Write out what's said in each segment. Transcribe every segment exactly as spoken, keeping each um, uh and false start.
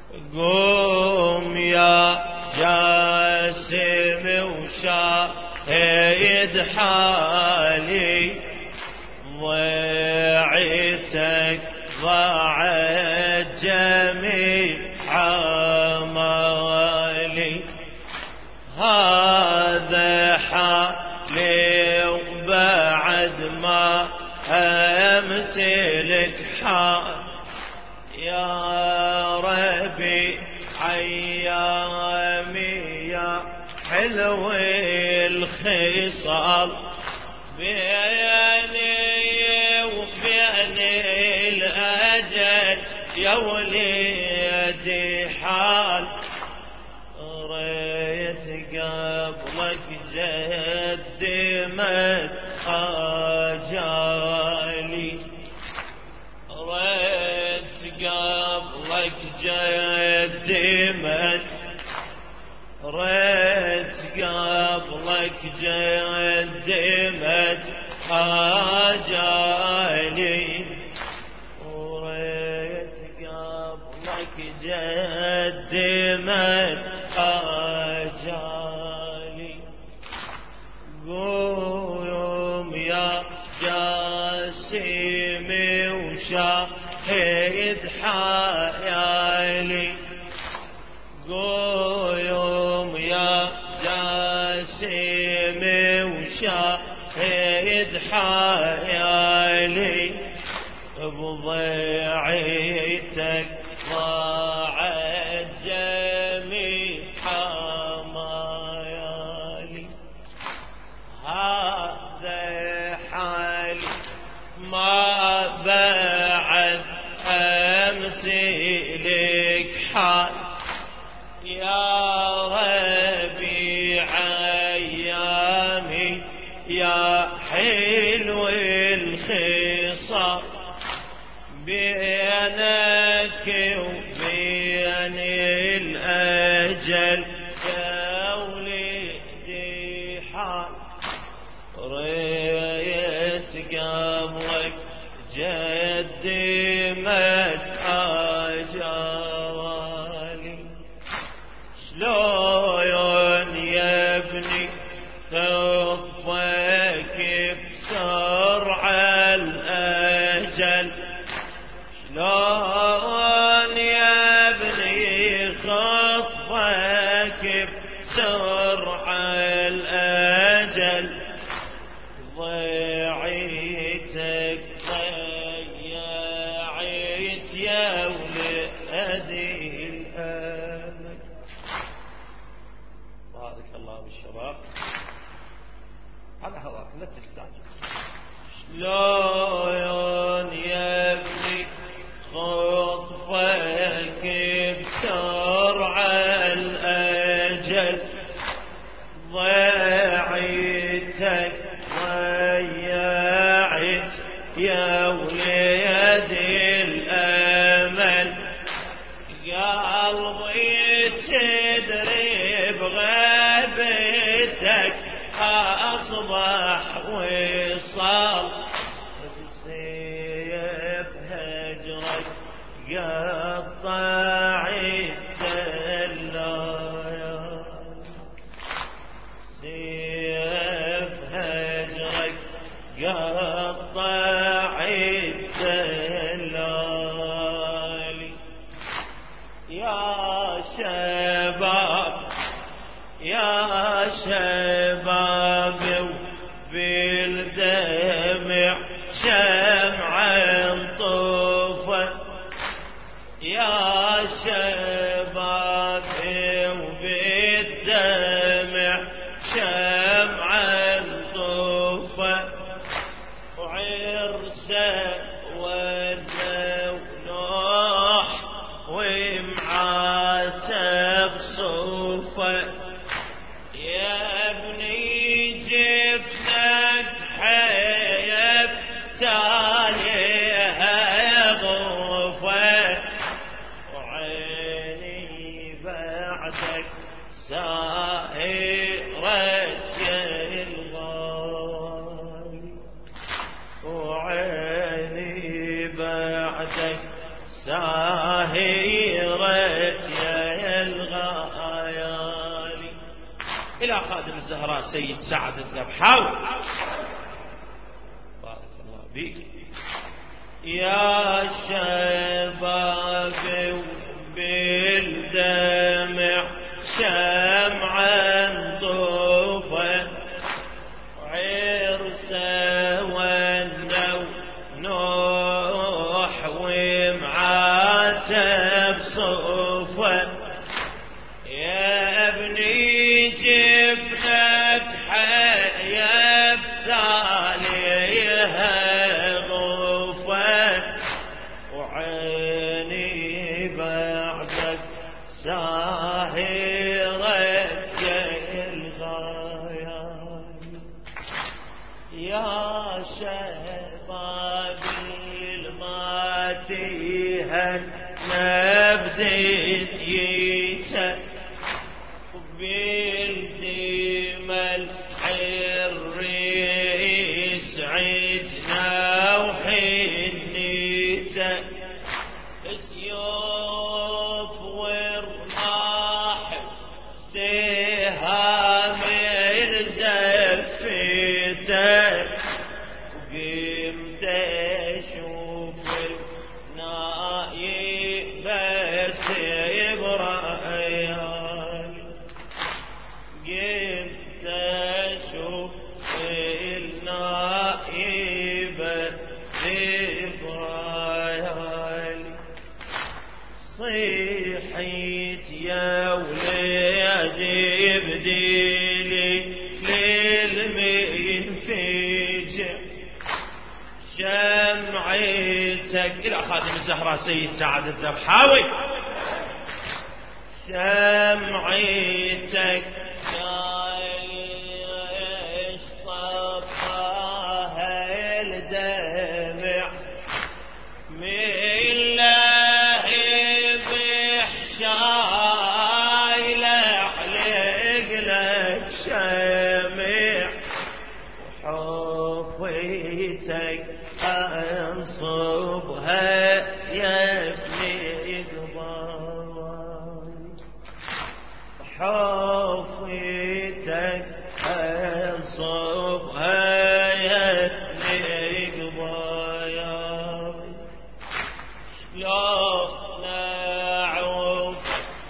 قوم يا جاسم وشاهد حالي، ضيعتك ضاعت جميع عمالي. هذا حالي وبعد ما امتلك حال، يا ربي عيامي يا حلو الخصال، بيني وبين الأجل يا وليدي حال. ريت قبلك جدي ما خجالي، ريت قبلك جدي ما ريت قبلك جدي ما خجالي، وريت قبلك جدي ما خجالي. قوم يا جاسم وشاهد حيالي، قوم يا جاسم وشاهد حيالي، بضيعتك ضاعت جميع عمايالي. هذا حالي ما بعد امتلك حال، يا ربي عيامي يا حلو الخصال، بينك وبين الأجل يا وليدي حال. ريت قبلك جدي مد أجوالي، شلون يا ابني خطفك بسرعة الأجل، شلون يا ابني خطفك بسرعة الأجل، ضيعتك ضيعت يا ولدي الأمل. بارك الله بالشباب على هواك لا تستعجل. شلون يا ابني خطفك بسرعة الأجل، ضيعتك ضيعت يا وليدي الأمل، قلبي تدري بغيبتك أصبح وصال، بسيف هجرك قطع الدلال، سيف هجرك قطع الدلال. يا شباب يا شباب بالدمع شمعة طوفة، يا شباب وبالدمع شمعة طوفة، وعرسه ونوح ومعاتب صوفه، يا ابني جبتك حيف تاليها غوفه، وعيني بعدك سائرة الغالي، وعيني بعدك ساهرة يا الغايالي. إلى خادم الزهراء سيد سعد الذبحاوي بارك الله بك. يا شباب بالدمع شمعا طوفا عرسا والنو نوح ومعاتب صوفا. يا ابني جبنك حيفت عليها غوفا وعيني بعدك ساهرة الغايات. يا شبابي الماتيها نبديته بالدمى الحريس عجنا وحنيته. سيوف ورماح سهام الزفته وقمت اشوف النايبة ابراهيم. قمت اشوف النايبة ابراهيم. صيحيت يا ولادي بديلي للمين فيجع شمعتك. إلى خادم الزهراء سيد سعد الذبحاوي. شمعتك جايش طفاها الدمع من لهيب شايلة عليك لك شمع وحفيتك انصبها يا ابني قبال. حفيتك انصبها يا ابني قبال. شلون اعوف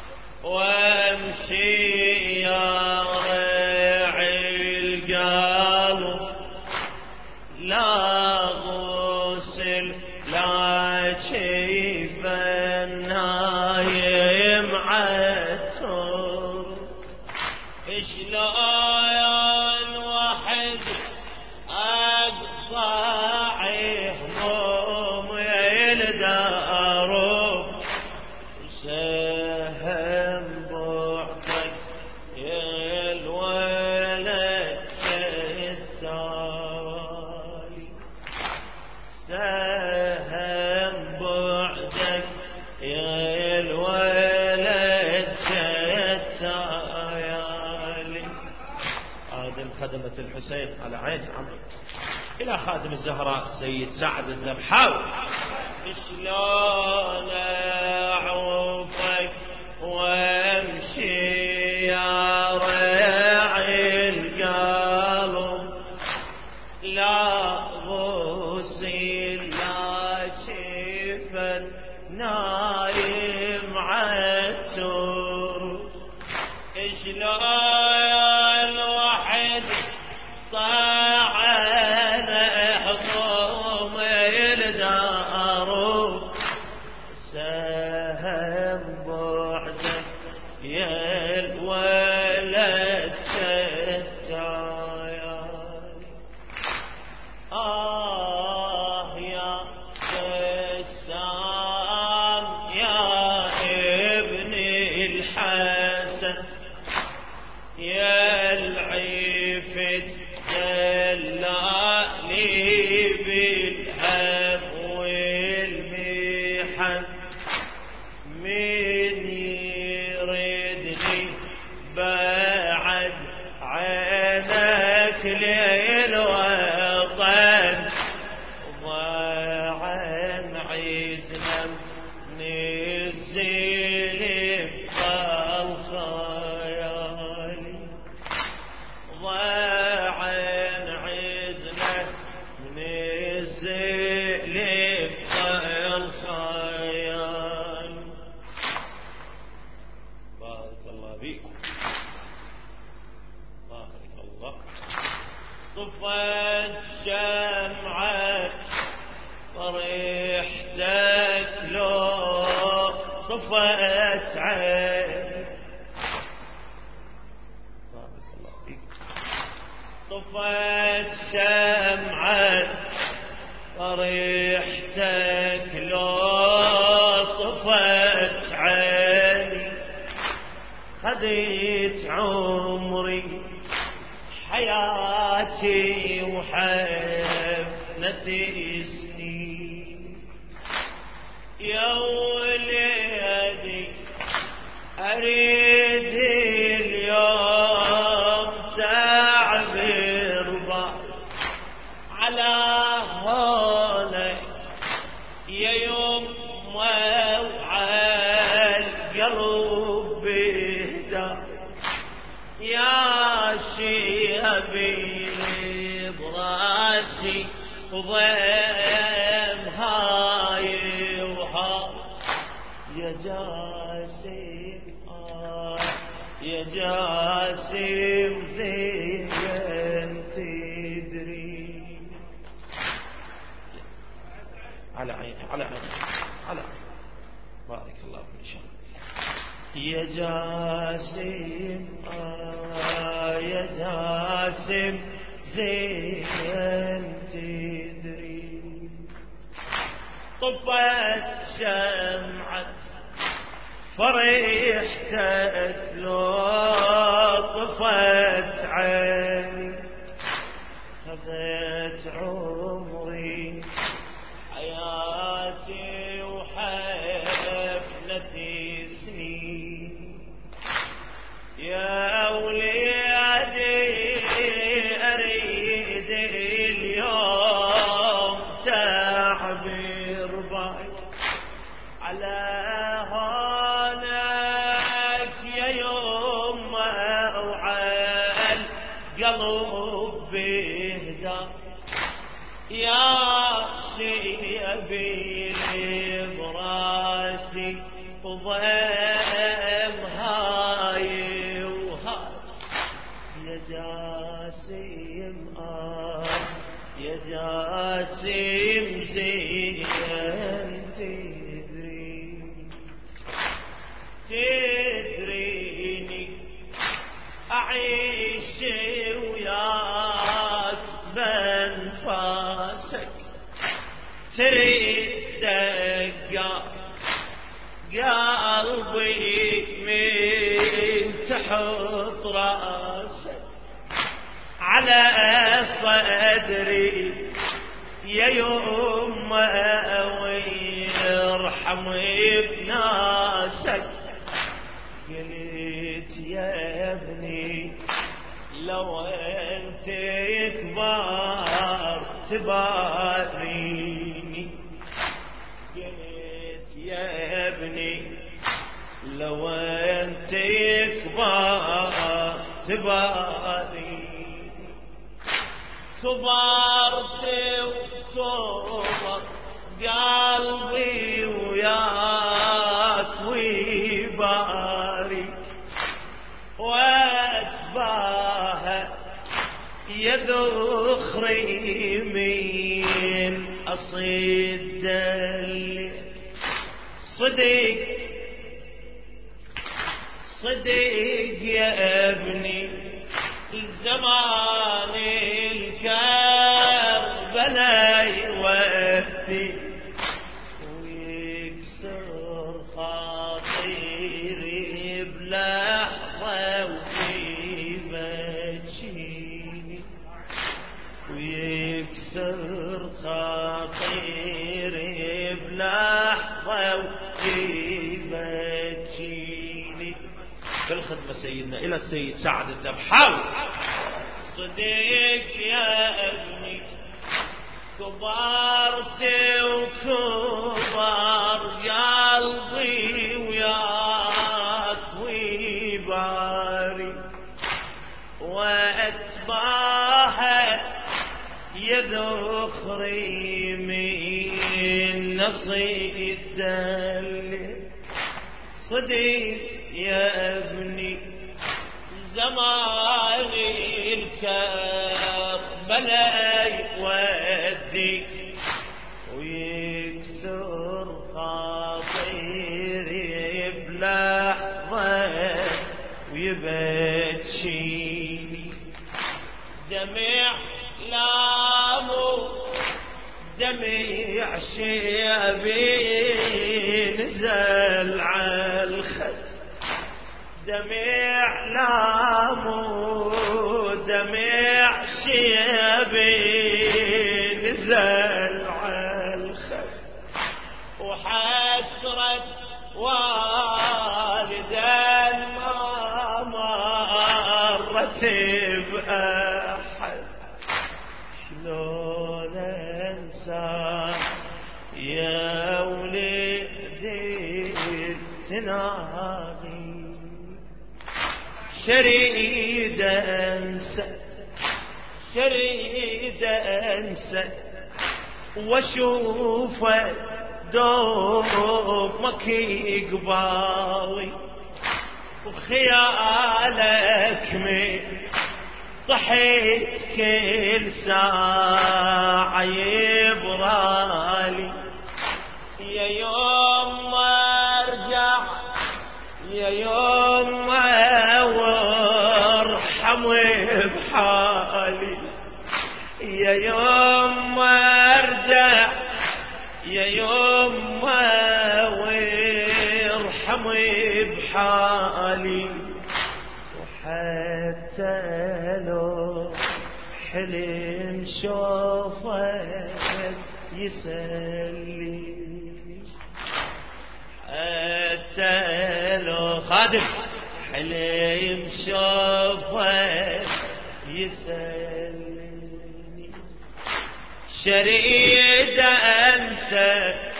وامشي يا رعي القلب لا غسل لا شيف النايم عتر. شلون واحد اقطع هموم الدارب سهم بعدك يا الولد التالي. سهم بعدك يا الولد التالي. خادم خدمة الحسين على عين عمرو. إلى خادم الزهراء سيد سعد الذبحاوي. شلون أعوفك وامشي يا رعي القلب لا غسيل لا شفن نايم عتر. شلون واحد طاعن حكوم الدار سهم بعدك يا الولد التايان. آه يا بسام يا ابني الحسن يا العفت دلالي بالهم والمحن. من يردني بعد عينك للوطن ضاعن عزنا من الزين الخيال ضاع عزنا من الزيل الخيال. بارك الله فيكم بارك الله. طفت شمعة فرحتك لو طفت عين. بارك الله فيكم. طفت شمعة فرحتك لو طفت عيني. خذيت عمري حياتي وحفنتي سنين. يا وليدي أريد اليوم تعبر بعد على هونك يا يوم وعلى القلب بهدى يا شيبي براسي وضيم هاي وها يا جاسم آه يا جاسم زين تدري. على عيني على عيني على عيني. بارك الله فيك إن شاء الله. يا جاسم آه يا جاسم زين تدري. طفت شمعة فرحتك لو طفت عيني. خذت عمري حياتي وحفلتي سنين. يا وليدي أريد اليوم تعبير بعد على هونك يا يوم وعلى القلب بهدى يا شيبي براسي وضيم هاي وهاي يا جاسم آه يا جاسم زين تدري. تدريني أعيش وياك بانفاسك تريد دقا قلبي من تحط راسك على صدري يا يمه ويرحم بناسك. قلت يا ابني لو انت كبار تباريني. قلت يا ابني لو انت كبار تباريني. كبرت وكبر قلبي وياك ويبارك واتباهى يا ذخري من اصيد صدق صدق يا ابني الزمان الكربلاء يودي ويكسر خاطري بلحظة ويبكيني. ويكسر خاطري بلحظة ويبكيني. بالخدمة سيدنا إلى السيد سعد الذبحاوي. صديق يا ابني كبرت وكبر قلبي وياك صباها يا ذخري من نصيد الدل صديق يا ابني زماني الكربلاء يوديك ويكسر خاطري بلحظة ويبتشيني دمع لامو دمع شيبي نزل على الخد دمع لامو دمع شيبي نزل على الخد وحسرة والدا ما مرت بأحد شلون انسى يا ولدي تناغي شريد انسى شريد انسى واشوفه دومك قباوي وخيالك من صحيت كل ساعة يبرالي يا يوم ما ارجع يا يوم ما وارحم بحالي يا يوم ما ارجع يا يوم ما وارحم بحالي وحتى لو حلم شوفك يسلي حتى لو خادم حلم شوفك يسلي شريد انسى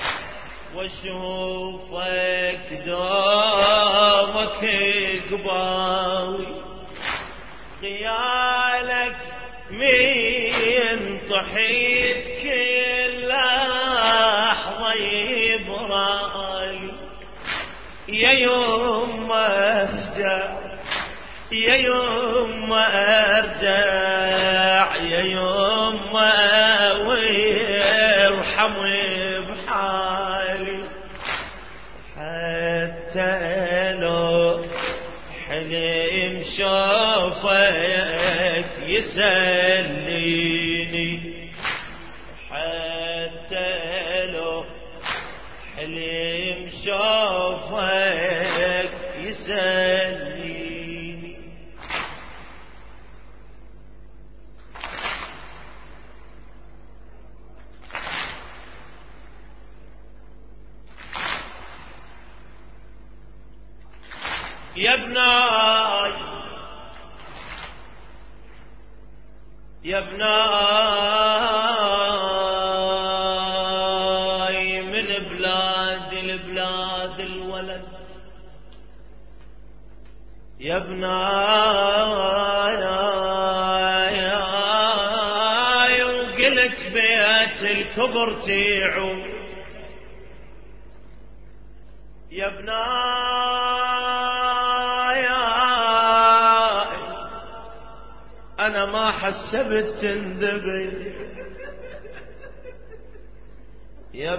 واشوفك دومك قباوي خيالك من طحيت كل لحظة يبرالي يا يوم ما ارجع يا يوم ما ارجع يا يوم ما وارحم بحالي حتى لو حلم شوفك يسليني حتى لو حلم شوفك يسليني يا ابناي يا ابناي من بلاد البلاد الولد يا ابناي وقلت بيت الكبر تيعو يا ابناي أنا ما حسبت تندبي يا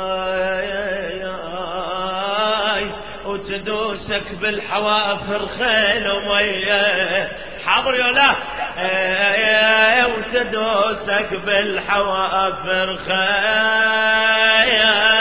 ابناي وتدوسك بالحوافر خيل ومية حاضر يا لا وتدوسك بالحوافر خيل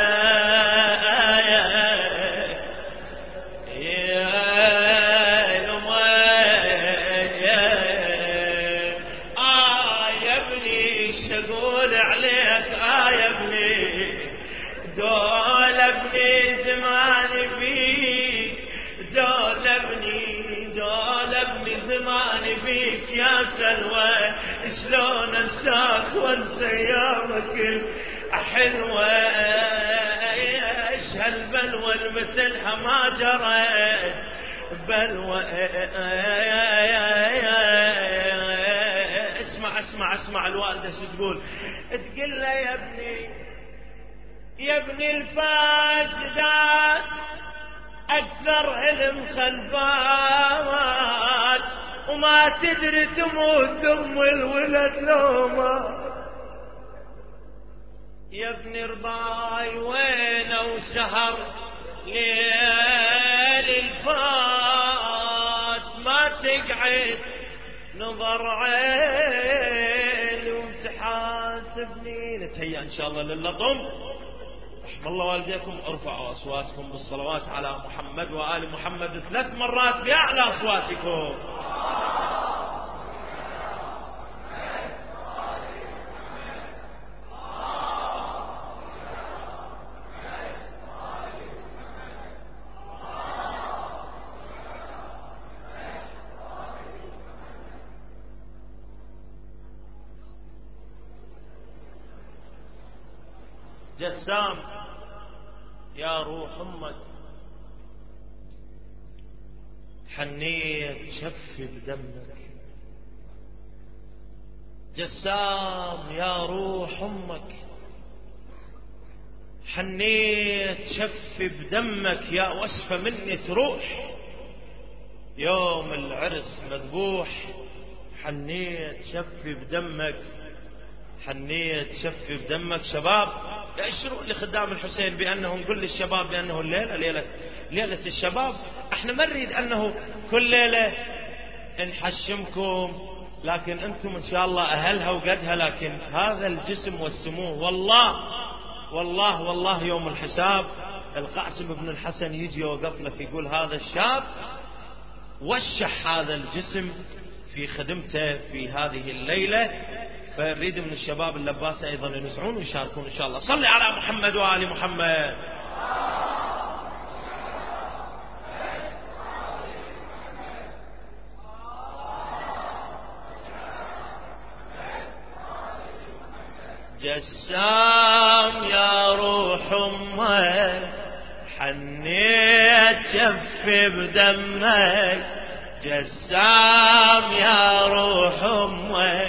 دول ابني زماني فيك دول ابني دول ابني زماني فيك يا سلوى شلون انساك وانسى ايامك حلوة ايش هالبلوى مثلها ما جرت بلوى اسمع الوالدة شو تقول، تقول له يا ابني يا ابني الفاسدات اكثر علم خلفات، وما تدري تموت ام الولد لوما. يا ابني رباي وين وسهر ليل الفات، ما تقعد نظر عين وتحاسبني. نتهيأ ان شاء الله للقم. رحم الله والديكم. ارفعوا اصواتكم بالصلوات على محمد وآل محمد ثلاث مرات بأعلى اصواتكم. جسام يا روح امك، حنيت شف بدمك. جسام يا روح امك، حنيت شف بدمك. يا وصفة مني تروح يوم العرس مذبوح. حنيت شف بدمك، حنيت شف بدمك. شباب يأشروا لخدام الحسين بأنه نقول للشباب بأنه الليلة ليلة ليلة الشباب. احنا ما نريد أنه كل ليلة نحشمكم، لكن أنتم إن شاء الله أهلها وقدها. لكن هذا الجسم والسمو والله والله والله يوم الحساب القاسم بن الحسن يجي يوقف لك يقول هذا الشاب وشح هذا الجسم في خدمته في هذه الليلة. فنريد من الشباب اللباسة أيضا ينزعون ويشاركون إن شاء الله. صلي على محمد وآل محمد. جسام يا روح أمك، حنيت شف بدمك. جسام يا روح أمك،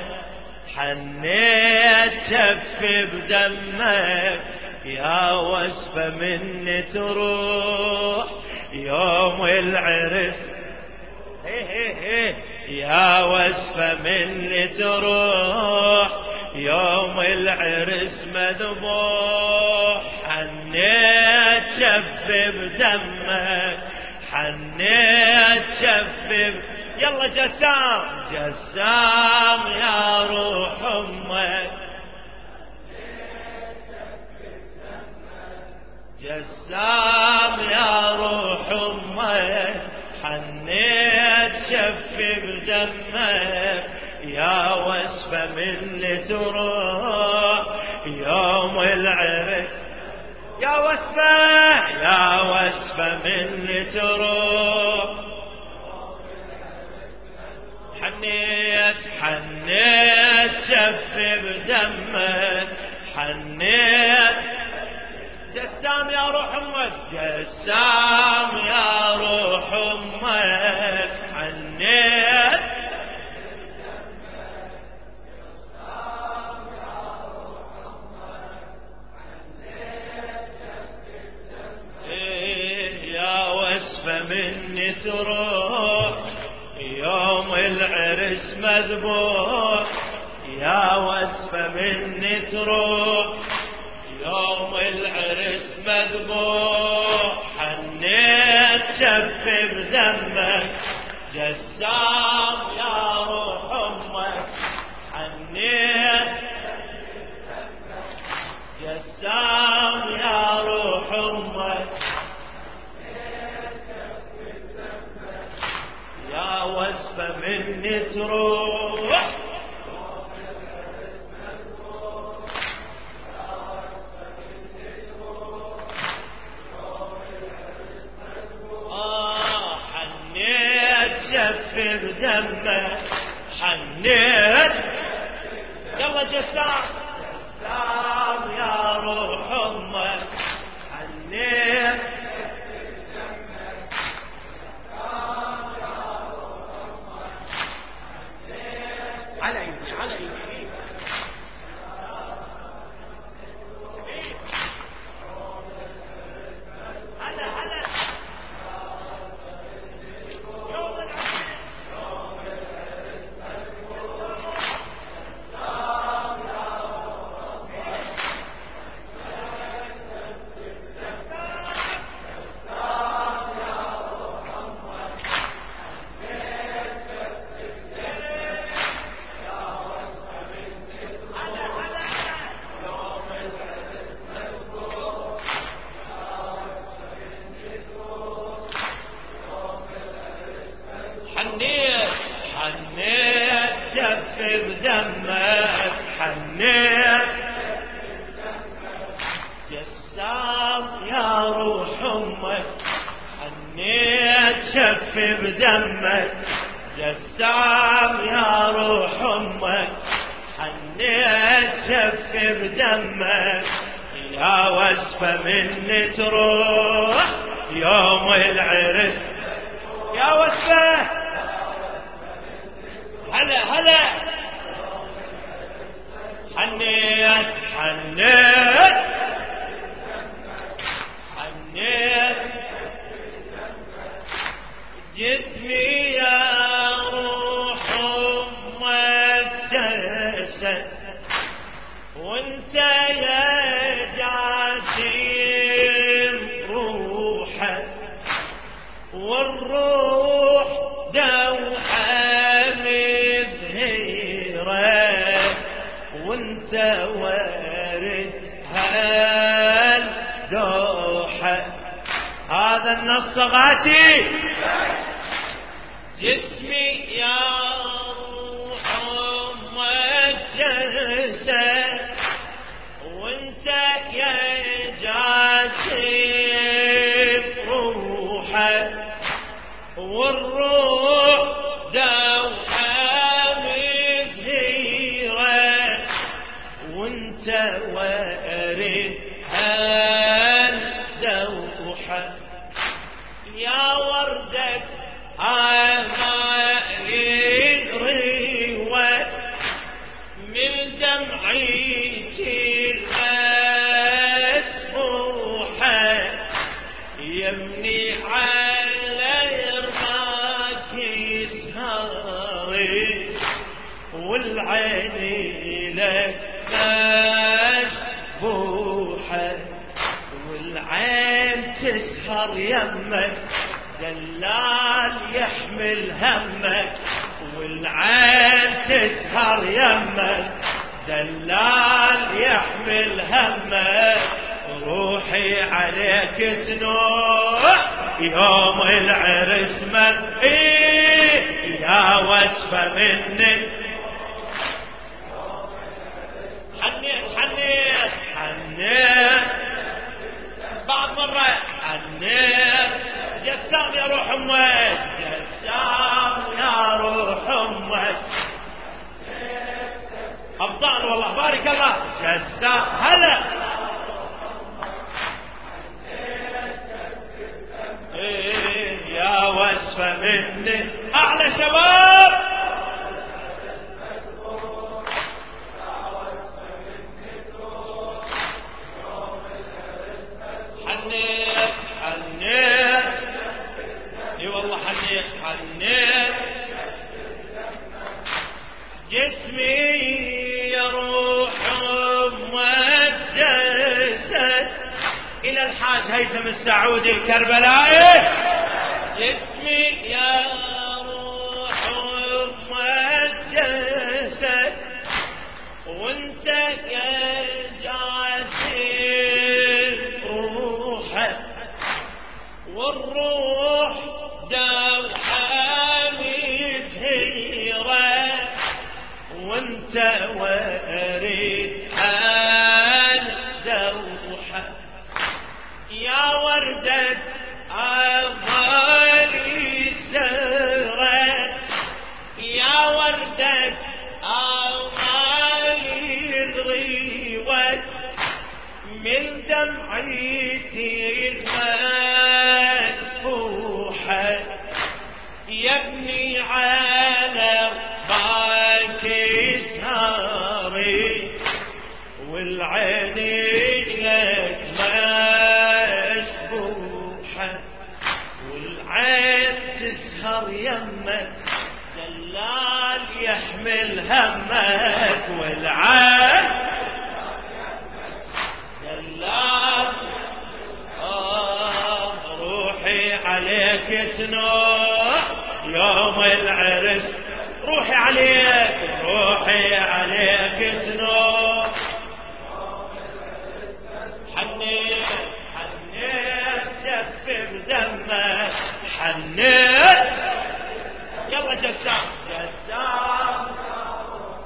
حنيت شف بدمك. يا وصفة مني تروح يوم العرس. هي هي هي يا وصفة مني تروح يوم العرس مذبوح. حنيت شف بدمك، حنيت شف. يلا جسام جسام يا روح امك، جسام يا روح امك، حنيت شف بدمك. يا وصفة مني تروح يوم العرس. يا وصفة يا وصفة مني تروح. حنيت حنيت شف بدمك، حنيت. جسام يا روح امك، جسام يا روح امك، حنيت. إيه يا وصفة مني تروح يوم العرس مذبوح. يا وصفة مني تروح يوم العرس مذبوح. حنيت شف بدمك. جسام يا روح امك، حنيت. جسام يا روح امك، يا وصفة مني تروح. آه حنيت شف بدمك، حنيت. يلا جسام جسام يا روح امك، حنيت. على يدي على يدي بدمك حنيت جسام يا روح امك حنيت شف بدمك جسام يا روح امك حنيت شف بدمك يا وصفة مني تروح يوم العرس يا وصفة هلا هلا حنيت حنيت حنيت جسمي يا روح امك جسد وانت يا جاسم روحك والروح دوحة مزهيرة وانت وارد هالدوحة هذا النص غاتي جسمي يا روح امك جسد وانت يا جاسم روحك والروح دوحة مزهيرة وانت وارد هالدوحة يا وردة آمالي الريوة من دمعتي المسموحة يمني على يرماك يسهري والعين لك مشبوحة والعين تسهر يمك دلال يحمل همك والعين تسهر يمك دلال يحمل همك روحي عليك تنوح يوم العرس من إيه يا وصفة منك حنيت حنيت حنيت بعد مرة حنيت جسام يا روح امك جسام يا روح امك ابطال والله بارك الله جسام هلا إيه يا وصفة مني اعلى شباب حنيت حنيت اي والله حنيت حنيت جسمي يروح امك جسد الى الحاج هيثم السعودي الكربلائي جسمي يا روح امك جسد وانت يا جاسم روحك والروح دوحة مزهيرة وانت وارد هالدوحة يا وردة أظالي سرة يا وردة أظالي الغيوة من دمعتي المسفوحة يبني على باك سهري والعين لك مسبوحة والعين تسهر يمك دلال يحمل همك والعين دلال آه روحي عليك تنوح يوم العرس روحي عليك روحي عليك تنوح حنيت حنيت شف بدمك حنيت يلا جسام جسام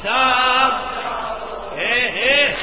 جسام ايه ايه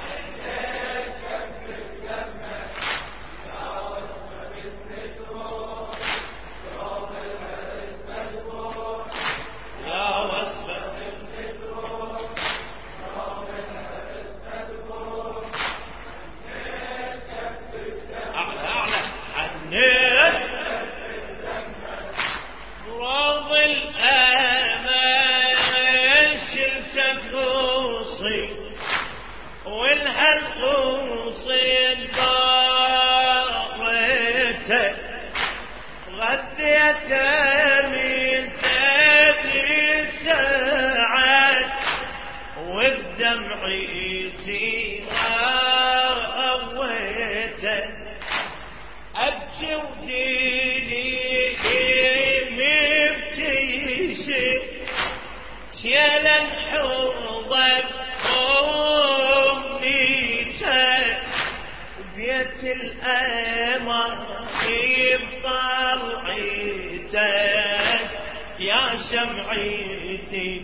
شمعيتي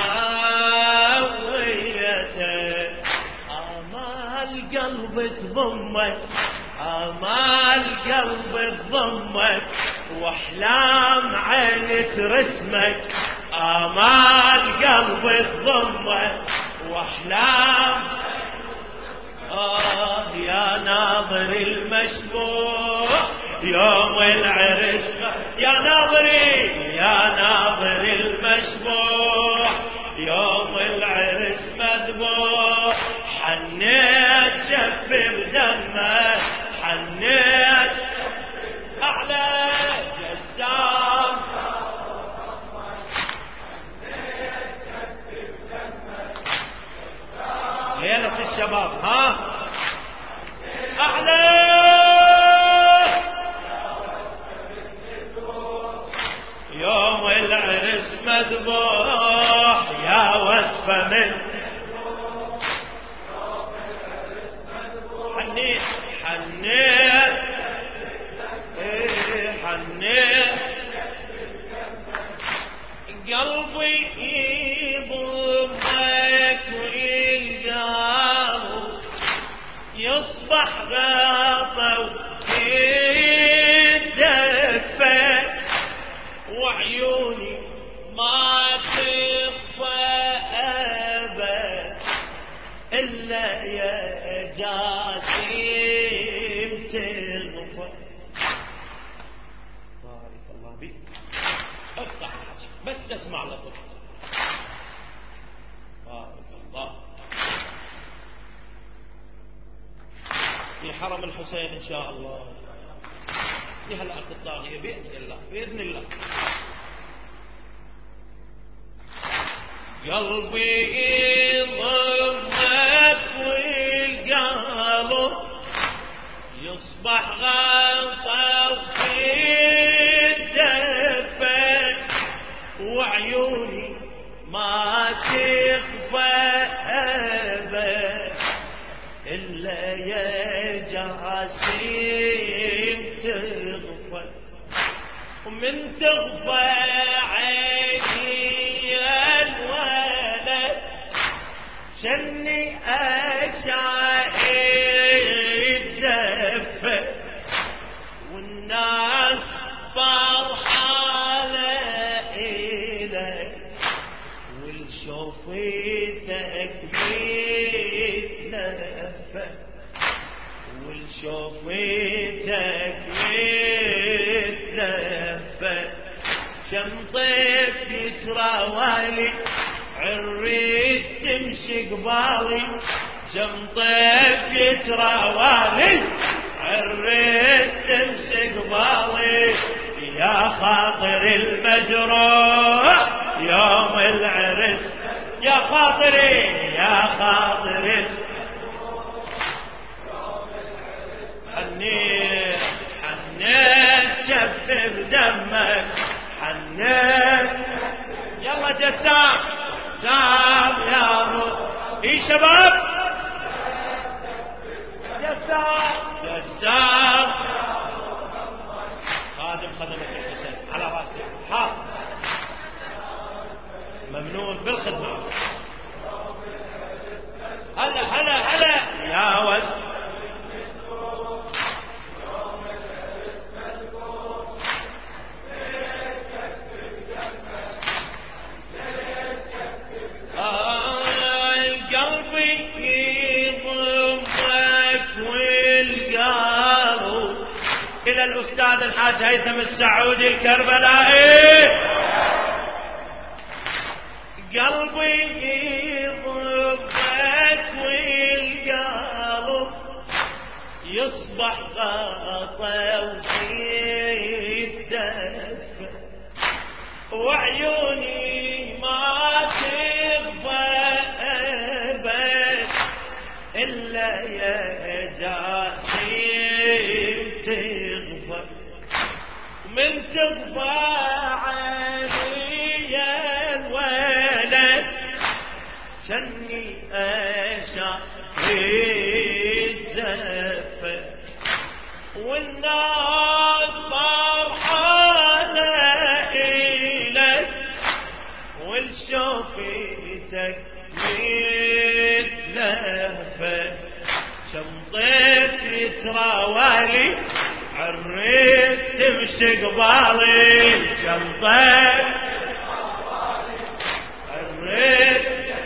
غاويته آمال قلبي تضمك آمال قلبي تضمك واحلام عيني ترسمك آمال قلبي تضمك واحلام آه يا ناظر المشبوح يوم العرس يا ناظري يا ناظر المشبوح يوم العرس مذبوح حنيت شف بدمه حنيت أعلى جسام ليلة الشباب ها أعلى يوم العرس مذبوح يا وصفة من حنيت حنيت ايه حنيت قلبي يضمك ويلقاه يصبح غاطة ويدفى وعيوني ما تخفى أبد إلا يا جاسم تغفى. بارك الله بك. افتح بس تسمع لطف. بارك الله. في حرم الحسين إن شاء الله في هلأة الطاغية بإذن الله بإذن الله. قلبي ضمك والقلب يصبح غلطة في الدفة وعيوني ما تخفى أبد إلا يا جاسم تغفى ومن تغفى عيني الولد شني أشعيب زفة والناس فرحانة إلك والشوفتك متلفة والشوفتك متلفة شمطيت يتراوالي عريس تمشي قبالي شمطيت يتراوالي عريس تمشي قبالي يا خاطر المجروح يوم العرس يا خاطري يا خاطر حنيت حنيت شف بدمك حنيت يلا جسام جسام يا رب اي شباب جسام جسام خادم خدمة الحسين على راسي حاضر ممنون بالخدمة والقلب. إلى الأستاذ الحاج هيثم السعودي الكربلائي. قلبي ضبك والقلب يصبح غطا ويتدفى، وعيوني ما تغفى أبد إلا يا جاسم تغفى. من تغفى عيني الولد شني أشاف الزفة، والناس فرحانة إلك والشوفتك متلهفة. شمطت يتراوالي عريت تمشي قبالي، شمطت عريت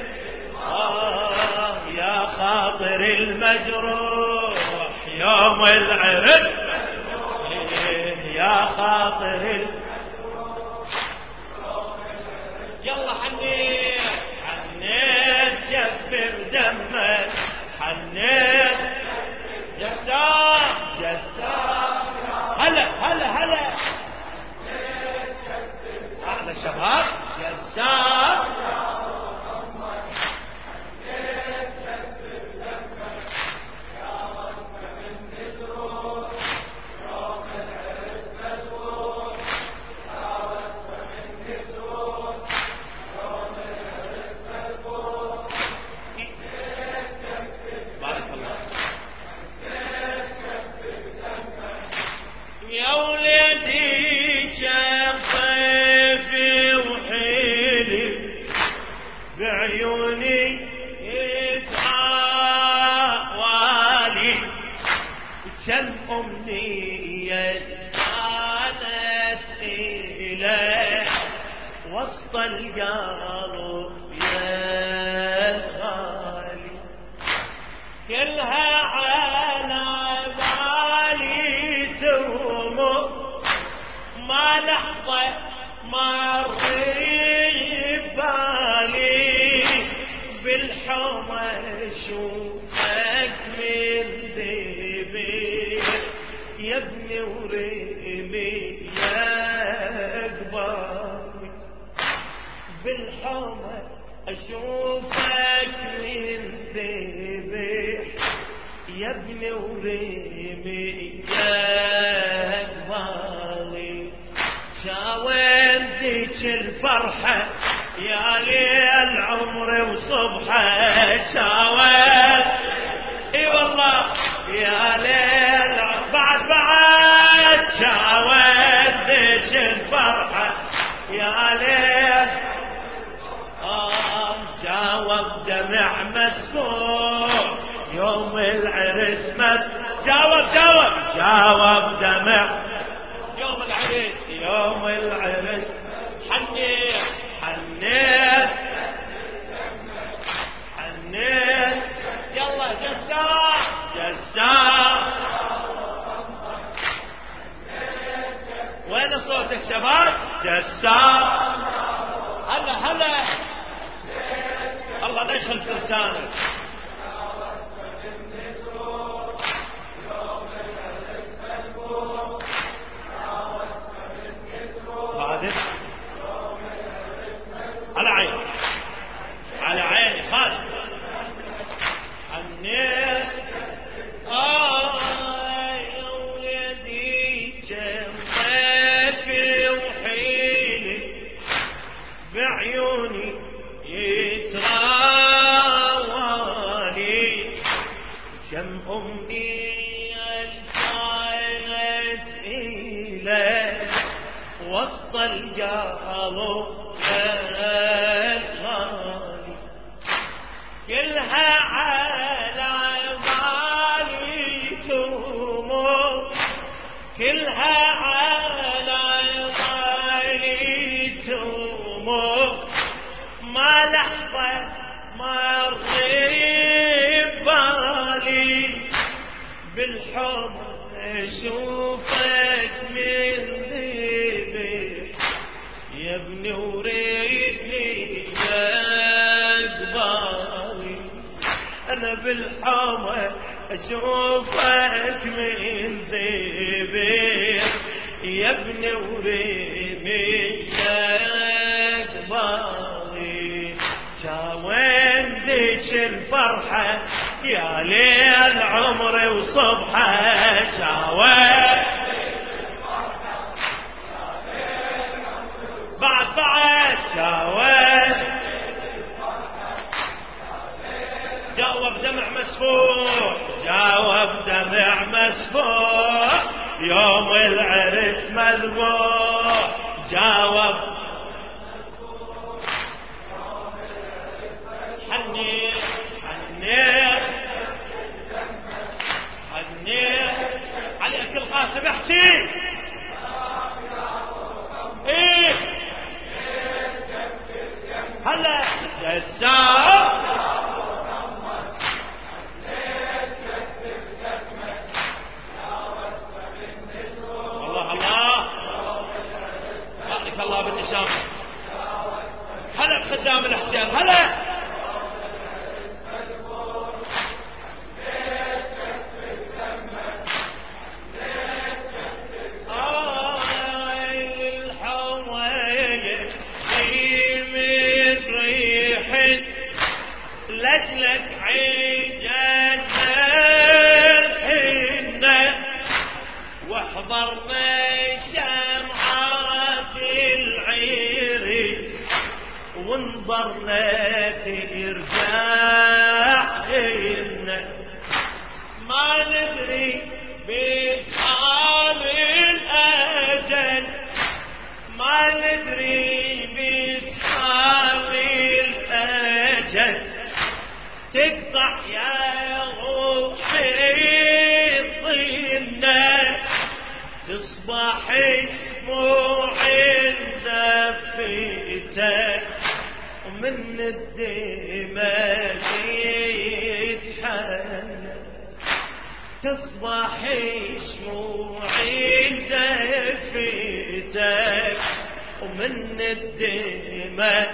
آه يا خاطر المجروح يوم العرس، يا خاطر المجروح يلا حنيت حنيت شفر دمك، حنيت جسام جسام هلا هلا هلا احلى شباب جسام. بعيوني يتعوالي كم أمنية كانت إليه وسط القلب يا غالي، كلها على بالي تمر ما لحظة ما بالي بالحومة اشوفك من ذيبي يا ابني وريمي يا قبالي، بالحومة اشوفك من ذيبي يا ابني وريمي يا قبالي. شاوردك الفرحة يا ليل عمري وصبحه، شاور اي والله يا ليل بعد بعد شاوردك الفرحة يا ليل آه جاوب دمع مسكوع يوم العرس مت جاوب جاوب جاوب دمع يوم العرس يوم العرس حنيت حنيت حنيت يلا جسام جسام. وين صوتك شباب جسام؟ هلا هلا الله لا يشغل لسانك. على عيني على عيني خالد حنيت آه يا ولدي شمتك وحيلي بعيوني يتراوالي كم أمنية كانت إليك وسط القلب الغالي، كلها على بالي تمر كلها على بالي تمر ما لحظة ما رغب بالي بالحب اشوفك من ذيبي يا ابني وريني اقبالي. انا بالحب اشوفك من ذيبي يا ابني وريني اقبالي. شاوين ذيك الفرحة يا ليل عمري وصبحة. شاوين بعد بعد شاوين جاوب دمع مسفوح جاوب دمع مسفوح يوم العرس مذبوح. جاوب حني حني حني عليك القاسم احكي ايه هلا الساعة الله الله بارك الله بالنساء. هلا بخدام الحسين هلا لجلك عيجان الحنة واحضرنا شمعات العريس وانظرنا ترجعنا ما ندري بشعار الأجل ما ندري بشعار الأجل تقطع يا روحي الطينة تصبح اسموع زفتك ومن الدماء يتحنى تصبح اسموع زفتك ومن الدماء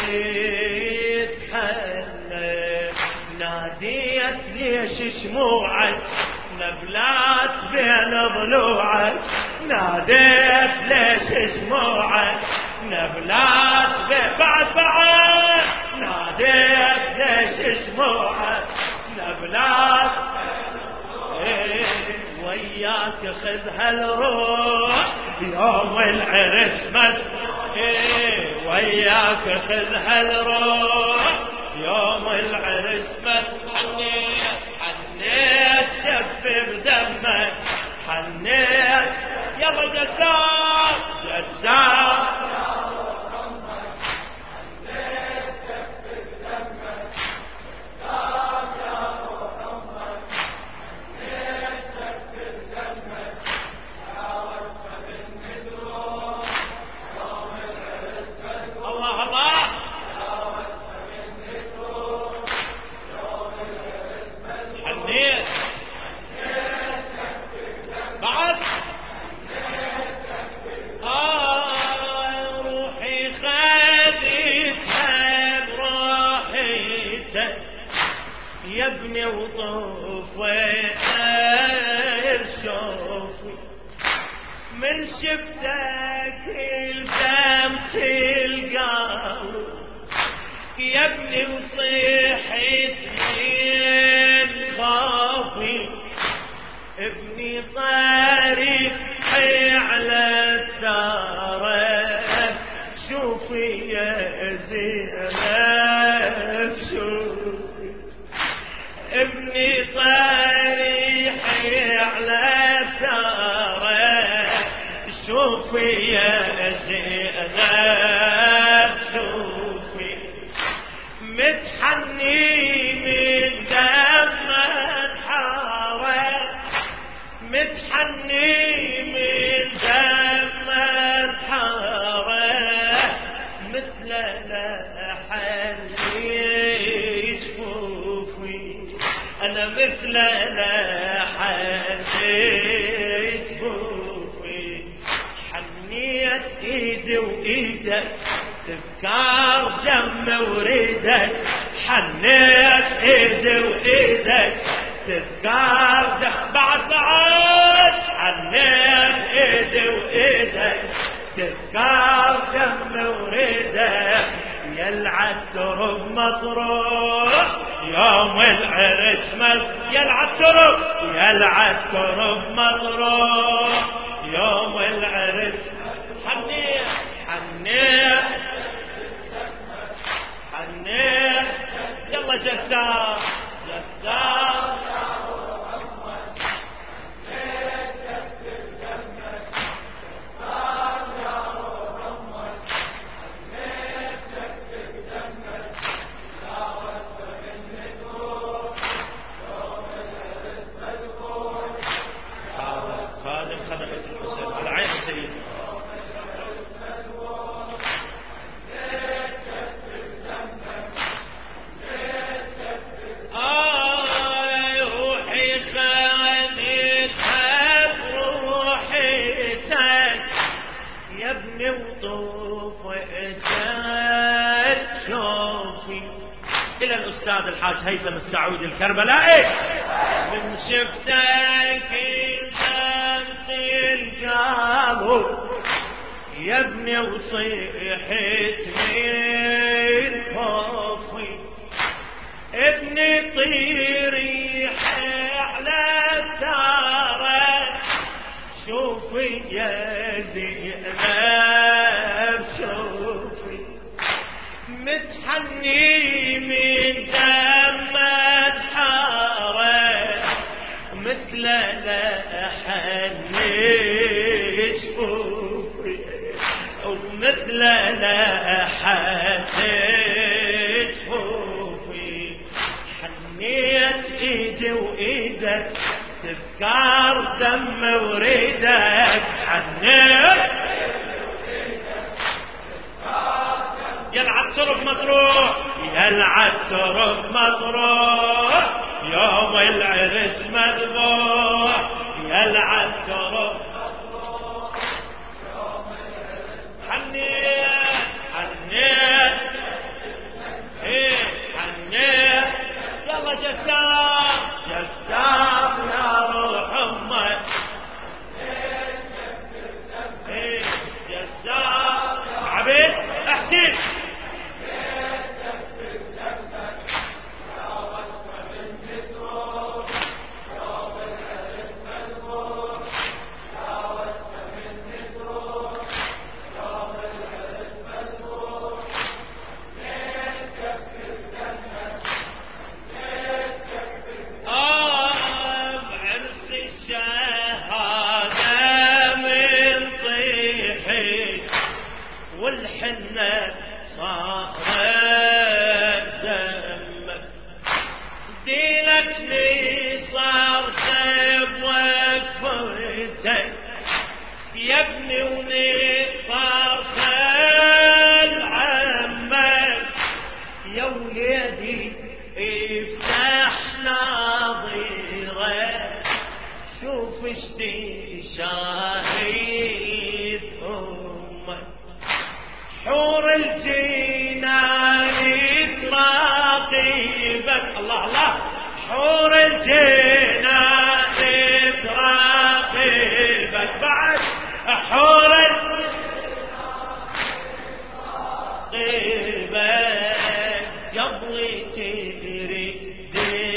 يتحنى. ناديت ليش شموعك نبلات بين ضلوعك ناديت ليش شموعك نبلات بين بعد بعد ناديت ليش شموعك نبلات إيه وياك خذ هالروح يوم العرس مد إيه وياك خذ هالروح يوم العرس مد. حنيت حنيت شف بدمك حنيت يلا جسام جسام يا ابني وطفيت شوفي من شفتك الشمس القلب يا ابني وصيحت من خافي ابني طارق على الثارة شوفي يا زينب شوفي ابني طريحي على الثارة شوفي يا زينب شوفي متحني من دم الحارة متحني من دم الحارة مثل لحني جفوفي أنا مثل لحن جفوفي حنيت ايدي وايدك تذكار دم وريدك حنيت ايدي وايدك تذكار دم بعد بعد حنيت ايدي وايدك تذكار دم وريدك يلعب ترب مطروح يوم العرس مل يلعب ترب يلعب ترب مطروح يوم العرس حنيت حنيت حنيت يلا جسار جسار الأستاذ الحاج هيثم السعودي الكربلائي من شفتك تمثيل قالوا يا ابني وصيحت من خوفي ابني طيري على الدار شوفي يا زينب شوفي متحني من دم الحارة مثل لحن جفوفي ومثل لحن جفوفي حنيت ايدي وايدك تذكار دم وريدك حنيت يلعب ترب مطروح يلعب ترب مطروح يوم العرس مذبوح يلعب ترب مطروح يوم العرس حنيت حنيت ايه حنيت يلا جسام جسام يا روح امك ايه جسام عبيد احسن والحنة صارت دمك دينك لي صار سيب وقفتك يا ابني ولي صار خل عمك يا وليدي افتح ناظرك شوف اشتي شاهد امك حور الجنان تراقبك الله الله حور الجنان تراقبك بعد حور تراقبك يبغي تريد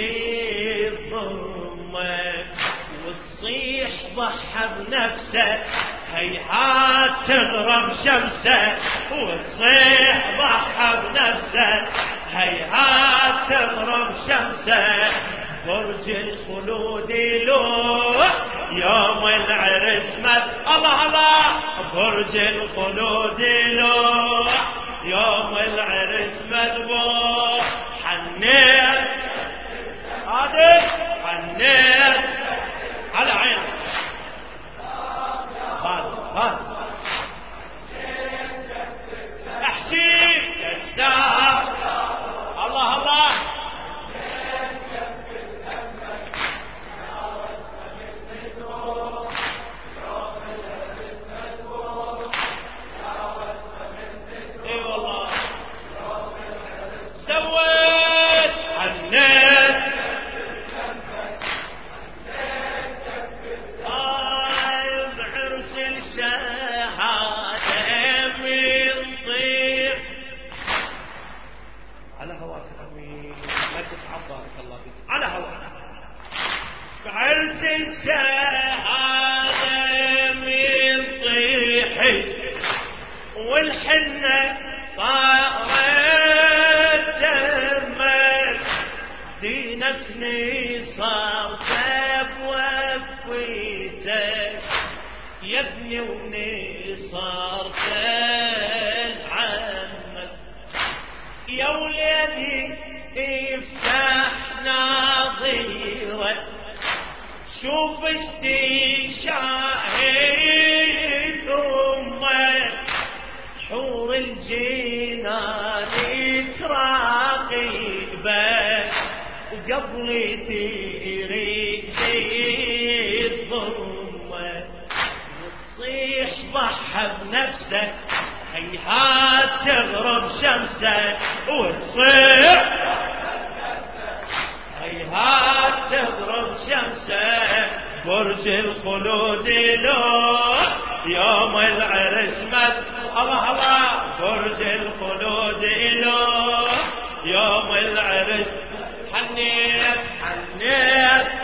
ضمك وتصيح ضحى بنفسك هيهات تغرب شمسه وتصيح ضحى بنفسه هيهات تغرب شمسه برج الخلود يلوح يوم العرس مت الله الله برج الخلود يلوح يوم العرس مذبوح حنيت هادي حنيت على عينك خالد خالد احكي الساعة الله الله والحنة صارت دمك دينك نصرت بوفيتك يا ابني ونصرت عمك يا ولادي افتح ناظرك شوف استشاهد امك حور الجنان تراقبك وقبل تريد تضمك وتصيح ضحى بنفسك هيهات تغرب شمسك وتصيح هيهات تغرب شمسك برج الخلود له يوم العرس مد الله الله برج الخلود له يوم العرس حنيت حنيت